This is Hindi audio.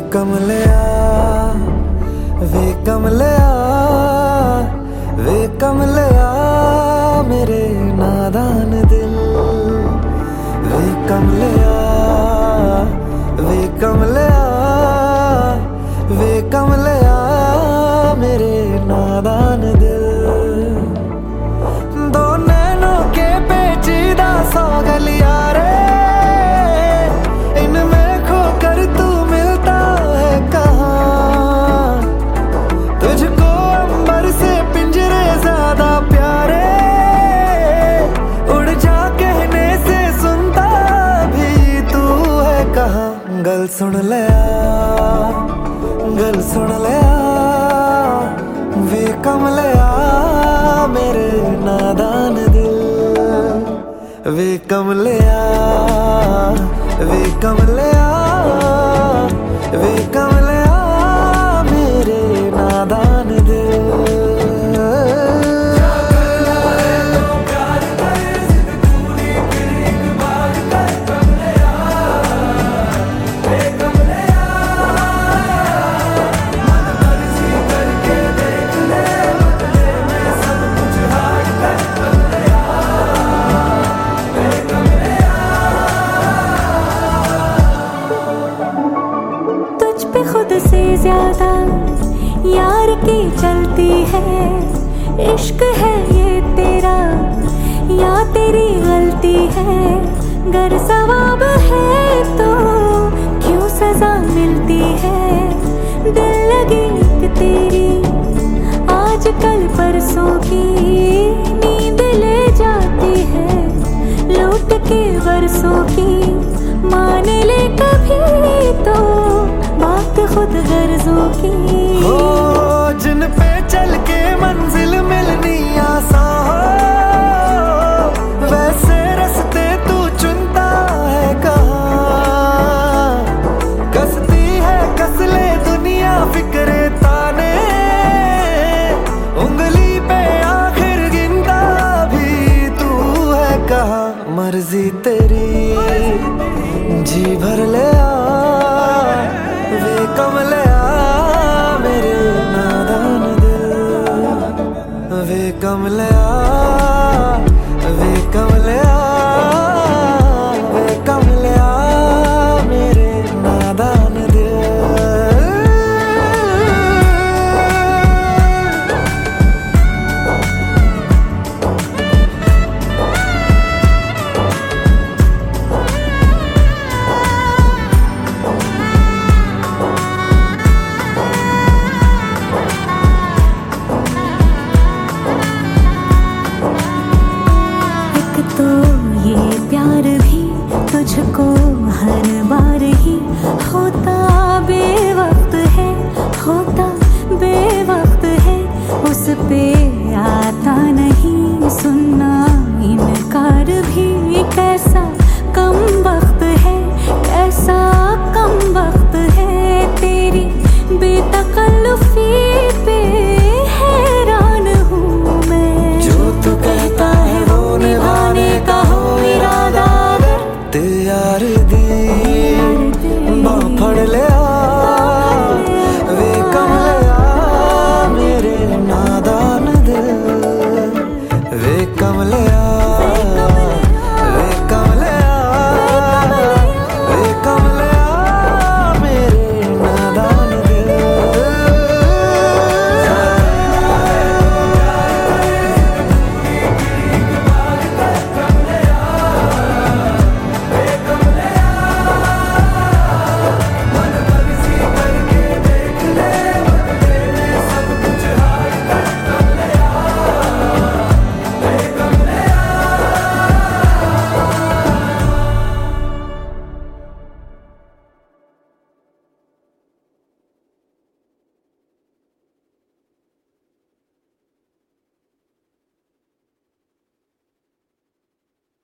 कमलिया वे कमलिया वे कमलिया मेरे नादान दिल। वे कमलिया वे कमलिया वे कमलिया मेरे नादान दिल। दो नैनों के पेचीदा सौ गलिया रे, इनमें खोकर तू मिलता है कहाँ। तुझको अंबर से पिंजरे ज्यादा प्यारे, उड़ जा कहने से सुनता भी तू है कहाँ। गल सुन लिया गल सुन लिया वे कमलिया मेरे नादान दिल। वे कमलिया वे कमलिया वे कमलिया मेरे नादान दिल। खुद से ज्यादा यार की चलती है, इश्क है ये तेरा या तेरी गलती है। गर सवाब है तो क्यों सजा मिलती है। दिल लगी एक तेरी आज कल परसों की, नींद ले जाती है लौट के बरसों की। मान ले कभी तो बात खुद गर्जों की। हो जिन पे चल के मंजिल मिलनी आसान हो, वैसे रास्ते तू चुनता है कहाँ। कसती है कसले दुनिया फिक्रे ताने, उंगली पे आखिर गिनता भी तू है कहाँ। मर्जी तेरी जी भर ले वे कमलिया मेरे नादान दिल। वे कमलिया वे कमलिया वे कमलिया मेरे नादान दिल। तो ये प्यार भी तुझको हर बार ही होता बेवक्त है, होता बेवक्त है। उस पे आता नहीं सुनना इनकार भी, कैसा कम वक्त